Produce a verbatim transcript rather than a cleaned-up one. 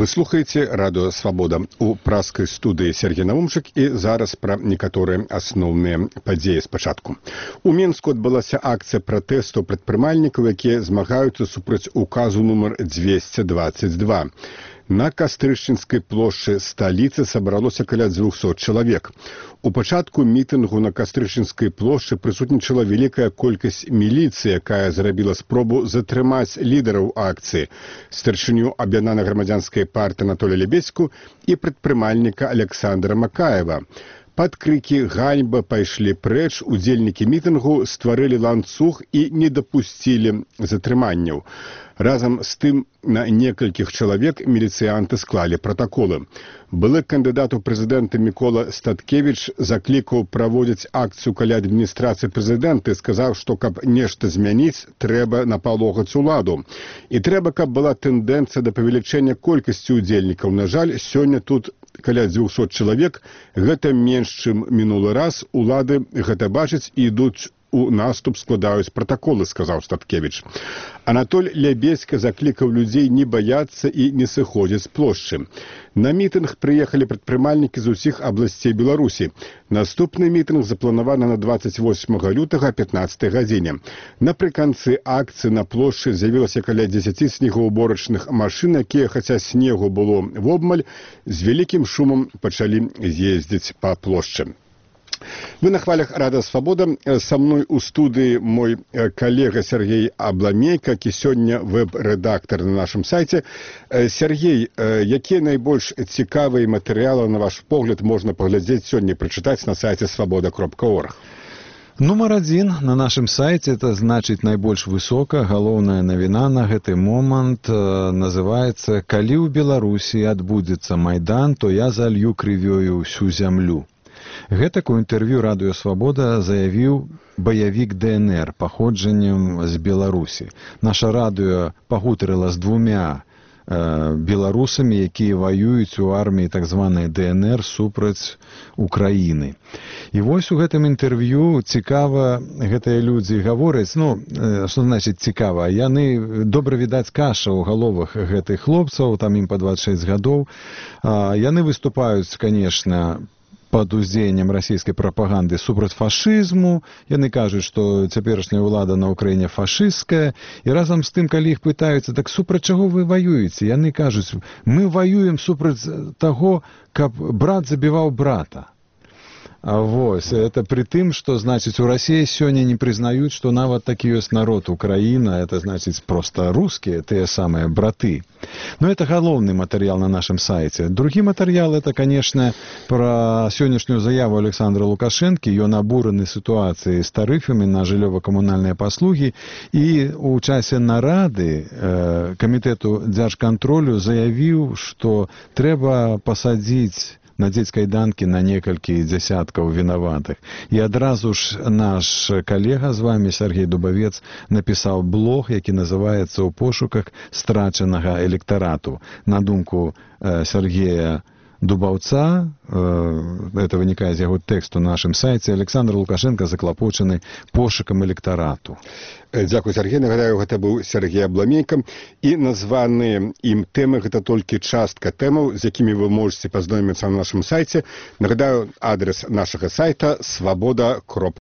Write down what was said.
Вы слухаеце радыё «Свабода». У праскай студыі Сергей Наумчык і зараз пра некаторыя асноўныя падзеі спачатку. У Менску адбылася акцыя пратэсту прадпрымальнікаў, якія змагаюцца супраць указу нумар двести двадцать два. На Кастрышчынскай плошчы сталіцы сабралося каля двухсот чалавек. У пачатку мітынгу на Кастрышчынскай плошчы прысутнічала вялікая колькасць міліцыі, якая зрабіла спробу затрымаць лідараў акцыі, старшыню аб'яднанай грамадзянскай партыі Анатолія Лебедзьку і прадпрымальніка Александра Макаева. Пад крыкі «Ганьба» пайшлі прэч, удзельнікі мітынгу стварылі ланцуг і не дапусцілі затрыманняў. Разам з тым на некалькіх чалавек міліцыянты склалі пратаколы. Былы кандыдат у прэзідэнты Мікола Статкевіч заклікаў праводзіць акцыю каля адміністрацыі прэзідэнта і сказаў, што каб нешта змяніць, трэба напалохаць уладу. І трэба, каб была тэндэнцыя да павелічэння колькасці удзельнікаў. На жаль, сёння тут каля двухсот чалавек, гэта менш, чым мінулы раз. Улады гэта бачаць і ідуць у наступ, складаюць пратаколы, сказаў Статкевіч. Анатоль Лебедзька заклікаў людзей не баяцца і не сыходзіць з плошчы. На мітынг прыехалі прадпрымальнікі з усіх абласцей Беларусі. Наступны мітынг запланаваны на двадцать восьмага лютага о пятнаццатай гадзіне. Напрыканцы акцыі на плошчы з'явілася каля дзесяці снегаўборачных машын, якія, хаця снегу было вобмаль, з вялікім шумам пачалі ездзіць па плошчы. Вы на хвалях радыё «Свабода». Са мной у студыі мой калега Сергей Абламейка, які сёння вэб-рэдактар на нашым сайце. Сергей, якія найбольш цікавыя матэрыялы, на ваш погляд, можна паглядзець сёння і прачытаць на сайце свабода кропка орг? Нумар адзін на нашым сайце, это значыць найбольш высока. Галоўная навіна на гэты момант называецца «Калі ў Беларусі адбудзецца Майдан, то я залью крывёю ўсю зямлю». Гэтак у інтэрв'ю радыё «Свабода» заявіў баявік дэ эн эр паходжаннем з Беларусі. Наша радыё пагутарыла з двумя э, беларусамі, якія ваююць у арміі так званай дэ эн эр супраць Украіны. І вось у гэтым інтэрв'ю цікава гэтыя людзі гавораць, ну, э, што значыць цікава, яны добра відаць каша ў галовах гэтых хлопцаў, там ім па дваццаць шэсць гадоў. А, яны выступаюць, канешне, пад уздзеяннем расійскай прапаганды супраць фашызму. Яны кажуць, што цяперашняя ўлада на Ўкраіне фашысцкая. І разам з тым, калі іх пытаюцца, так супраць чаго вы ваюеце? Яны кажуць, мы ваюем супраць таго, каб брат забіваў брата. А вось, это при тым, што, значыць, у Расіі сёння не прызнаюць, што нават такі ёсць народ Украіна, это, значыць, проста рускія, тыя самыя браты. Но это галоўны матэрыял на нашым сайце. Другі матэрыял, это, канешне, пра сённяшнюю заяву Александра Лукашэнкі. Ён абураны сітуацыяй з тарыфамі на жыллёва-камунальныя паслугі. І ў часе нарады э, камітэту дзяржкантролю заявіў, што трэба пасадзіць надзець кайданкі на некалькі дзясяткаў вінаватых. І адразу ж наш калега з вами, Сергей Дубавец, напісаў блог, які называецца «У пошуках страчанага электарату». На думку э, Сергея Дубаўца, э, это вынікае з яго тэксту на нашым сайце, Александр Лукашенко заклапочаны пошукам электарату. Дзякуй, Сергей. Нагадаю, гэта быў Сергей Абламейка. І названыя ім тэмы, гэта толькі частка тэмаў, з якімі вы можете пазнаёміцца на нашым сайце. Нагадаю, адрес нашага сайта свабода кропка орг.